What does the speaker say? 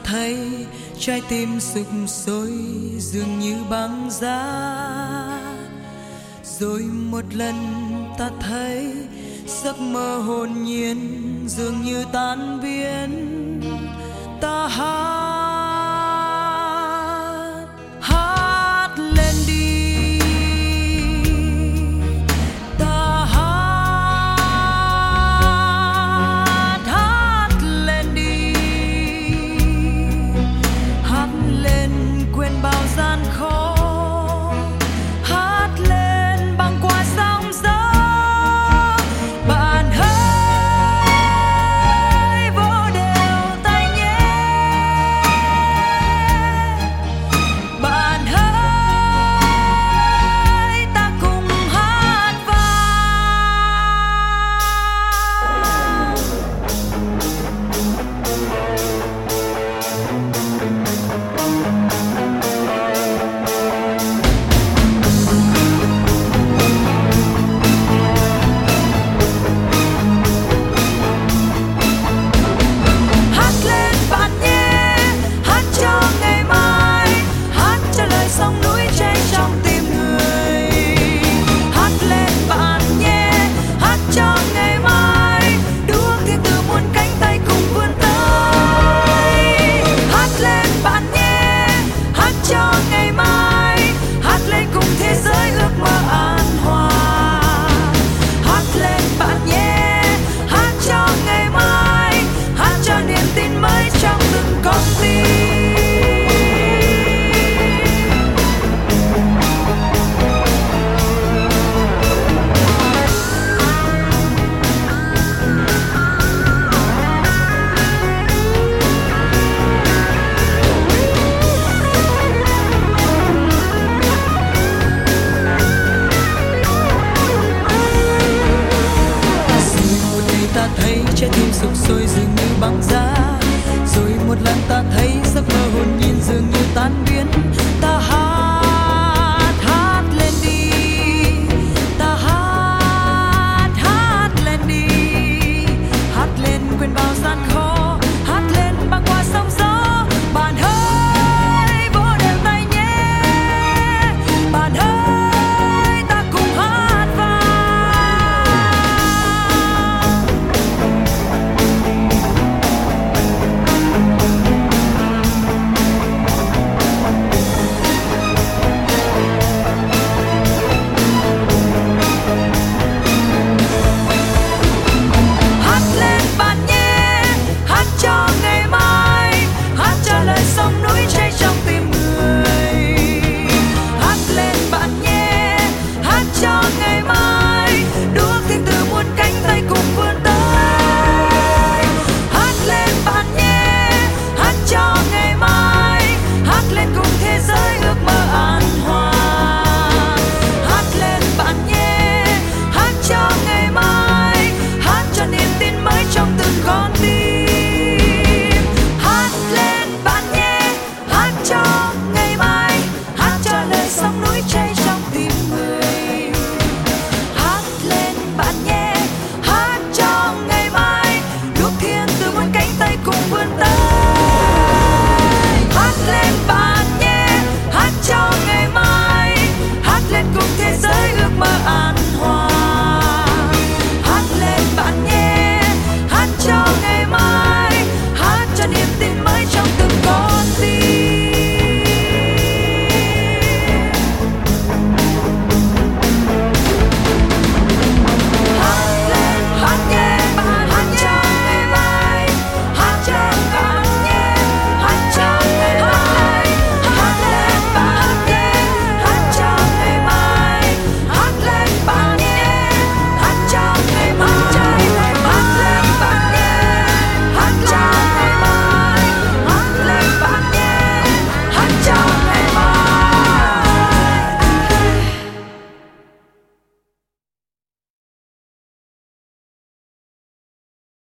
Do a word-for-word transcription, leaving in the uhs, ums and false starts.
thấy trái tim sục sôi dường như băng giá. Rồi một lần ta thấy giấc mơ hồn nhiên dường như tan biến. Ta hát hát lên đi, ta hát hát lên đi, hát lên quên bao gian khó, hát lên băng qua sóng gió. Bạn hãy vỗ đều tay nhé, bạn hãy ta cùng hát vang. Hát lên bạn nhé, hát cho ngày mai, hát cho lời sông núi cháy trong tim người. Hát lên bạn nhé, hát cho ngày mai, đua thiên từ muôn cánh tay cùng vươn tới. Hát lên bạn nhé, hát cho ngày mai, hát lên cùng thế giới ước mơ an hòa. Hát lên bạn nhé, hát cho ngày mai, hát cho niềm tin mới trong từng con tim. Rồi một ngày ta thấy trái tim sục sôi dường như băng giá.